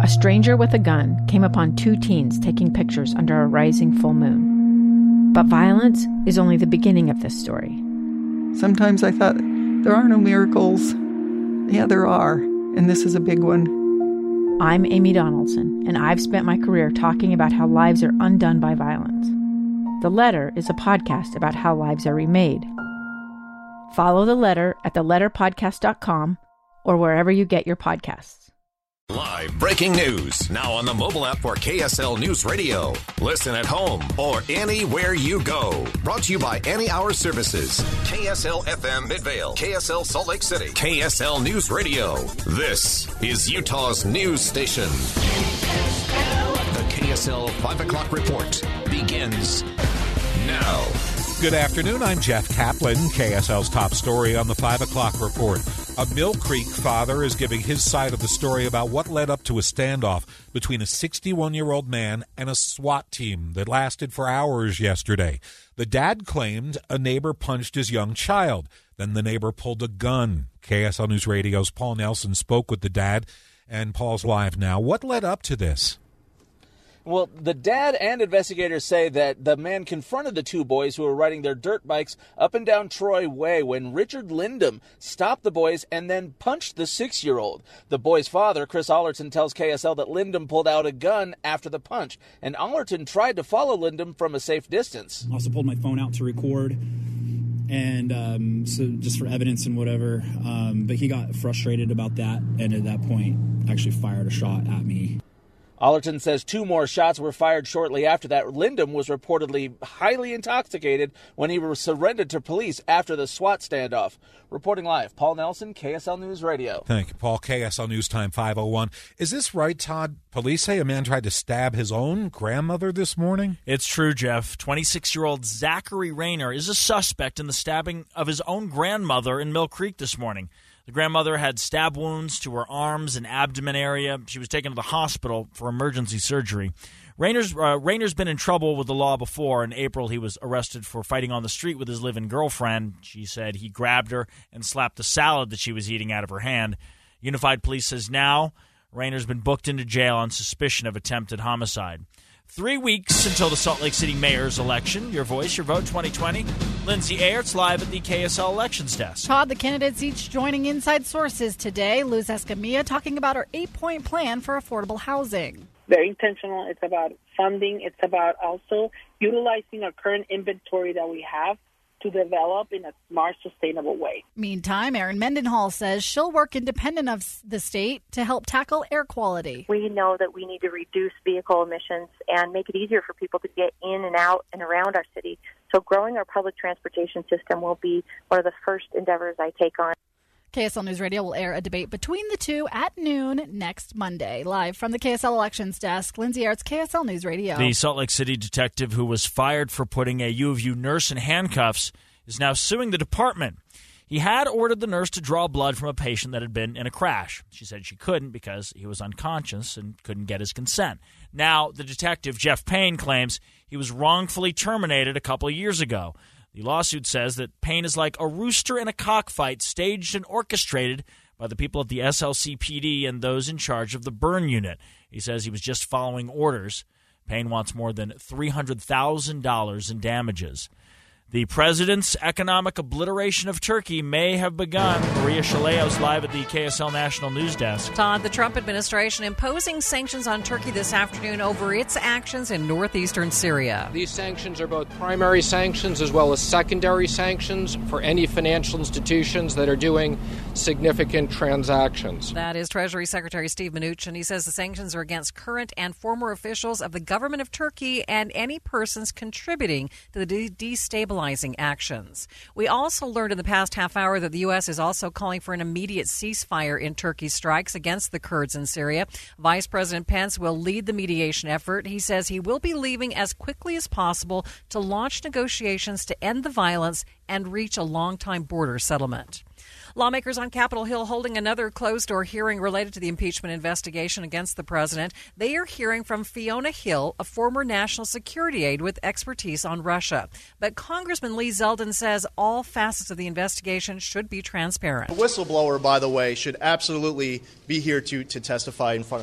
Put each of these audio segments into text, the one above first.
a stranger with a gun came upon two teens taking pictures under a rising full moon. But violence is only the beginning of this story. Sometimes I thought, there are no miracles. Yeah, there are, and this is a big one. I'm Amy Donaldson, and I've spent my career talking about how lives are undone by violence. The Letter is a podcast about how lives are remade. Follow The Letter at theletterpodcast.com or wherever you get your podcasts. Live breaking news now on the mobile app for KSL News Radio. Listen at home or anywhere you go. Brought to you by Any Hour Services. KSL FM Midvale. KSL Salt Lake City. KSL News Radio. This is Utah's news station. The KSL 5 o'clock report begins now. Good afternoon. I'm Jeff Kaplan. KSL's top story on the 5 o'clock report. A Mill Creek father is giving his side of the story about what led up to a standoff between a 61-year-old man and a SWAT team that lasted for hours yesterday. The dad claimed a neighbor punched his young child. Then the neighbor pulled a gun. KSL News Radio's Paul Nelson spoke with the dad, and Paul's live now. What led up to this? Well, the dad and investigators say that the man confronted the two boys who were riding their dirt bikes up and down Troy Way when Richard Lindum stopped the boys and then punched the 6-year-old. The boy's father, Chris Allerton, tells KSL that Lindum pulled out a gun after the punch, and Allerton tried to follow Lindum from a safe distance. I also pulled my phone out to record, and so just for evidence and whatever, but he got frustrated about that, and at that point actually fired a shot at me. Allerton says 2 more shots were fired shortly after that. Lindum was reportedly highly intoxicated when he was surrendered to police after the SWAT standoff. Reporting live, Paul Nelson, KSL News Radio. Thank you, Paul. KSL News Time 5:01. Is this right, Todd? Police say a man tried to stab his own grandmother this morning? It's true, Jeff. 26-year-old Zachary Rayner is a suspect in the stabbing of his own grandmother in Mill Creek this morning. The grandmother had stab wounds to her arms and abdomen area. She was taken to the hospital for emergency surgery. Rayner's been in trouble with the law before. In April, he was arrested for fighting on the street with his live-in girlfriend. She said he grabbed her and slapped the salad that she was eating out of her hand. Unified Police says now Rayner's been booked into jail on suspicion of attempted homicide. 3 weeks until the Salt Lake City mayor's election. Your voice, your vote 2020. Lindsay Ayert's live at the KSL Elections Desk. Todd, the candidates each joining Inside Sources today. Luz Escamilla talking about her 8-point plan for affordable housing. Very intentional. It's about funding. It's about also utilizing our current inventory that we have to develop in a smart, sustainable way. Meantime, Erin Mendenhall says she'll work independent of the state to help tackle air quality. We know that we need to reduce vehicle emissions and make it easier for people to get in and out and around our city. So growing our public transportation system will be one of the first endeavors I take on. KSL News Radio will air a debate between the two at noon next Monday. Live from the KSL Elections Desk, Lindsay Ayert's KSL News Radio. The Salt Lake City detective who was fired for putting a U of U nurse in handcuffs is now suing the department. He had ordered the nurse to draw blood from a patient that had been in a crash. She said she couldn't because he was unconscious and couldn't get his consent. Now, the detective, Jeff Payne, claims he was wrongfully terminated a couple of years ago. The lawsuit says that Payne is like a rooster in a cockfight staged and orchestrated by the people at the SLCPD and those in charge of the burn unit. He says he was just following orders. Payne wants more than $300,000 in damages. The president's economic obliteration of Turkey may have begun. Maria Shaleo's live at the KSL National News Desk. Todd, the Trump administration imposing sanctions on Turkey this afternoon over its actions in northeastern Syria. These sanctions are both primary sanctions as well as secondary sanctions for any financial institutions that are doing significant transactions. That is Treasury Secretary Steve Mnuchin. He says the sanctions are against current and former officials of the government of Turkey and any persons contributing to the destabilizing actions. We also learned in the past half hour that the U.S. is also calling for an immediate ceasefire in Turkey's strikes against the Kurds in Syria. Vice President Pence will lead the mediation effort. He says he will be leaving as quickly as possible to launch negotiations to end the violence and reach a long-time border settlement. Lawmakers on Capitol Hill holding another closed-door hearing related to the impeachment investigation against the president. They are hearing from Fiona Hill, a former national security aide with expertise on Russia. But Congressman Lee Zeldin says all facets of the investigation should be transparent. The whistleblower, by the way, should absolutely be here to testify in front of us.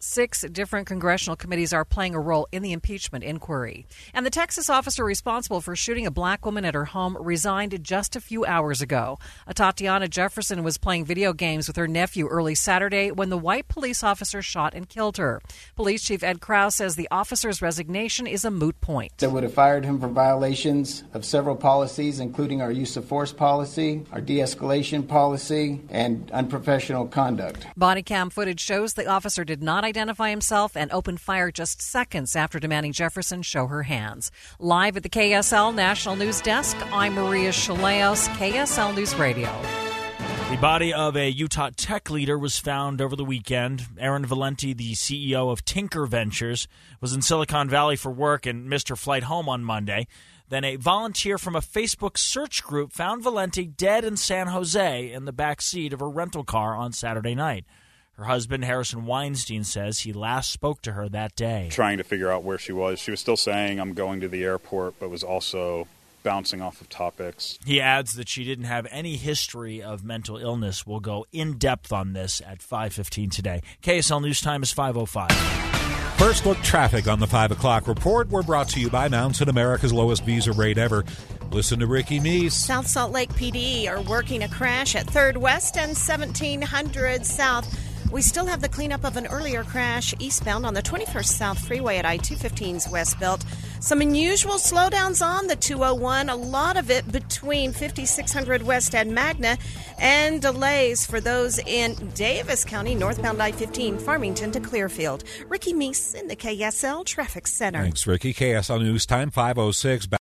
6 different congressional committees are playing a role in the impeachment inquiry. And the Texas officer responsible for shooting a black woman at her home resigned just a few hours ago. Tatiana Jefferson was playing video games with her nephew early Saturday when the white police officer shot and killed her. Police Chief Ed Krause says the officer's resignation is a moot point. They would have fired him for violations of several policies, including our use of force policy, our de-escalation policy, and unprofessional conduct. Body cam footage shows the officer did not identify himself and opened fire just seconds after demanding Jefferson show her hands. Live at the KSL National News Desk, I'm Maria Chaleos, KSL News Radio. The body of a Utah tech leader was found over the weekend. Aaron Valenti, the CEO of Tinker Ventures, was in Silicon Valley for work and missed her flight home on Monday. Then a volunteer from a Facebook search group found Valenti dead in San Jose in the back seat of a rental car on Saturday night. Her husband, Harrison Weinstein, says he last spoke to her that day. Trying to figure out where she was. She was still saying, I'm going to the airport, but was also bouncing off of topics. He adds that she didn't have any history of mental illness. We'll go in depth on this at 5:15 today. KSL News Time is 5:05. First look traffic on the 5 o'clock report. We're brought to you by Mountain, America's lowest visa rate ever. Listen to Ricky Meese. South Salt Lake PD are working a crash at 3rd West and 1700 South. We still have the cleanup of an earlier crash eastbound on the 21st South Freeway at I-215's West Belt. Some unusual slowdowns on the 201, a lot of it between 5600 West and Magna, and delays for those in Davis County, northbound I-15, Farmington to Clearfield. Ricky Meese in the KSL Traffic Center. Thanks, Ricky. KSL News Time, 5:06.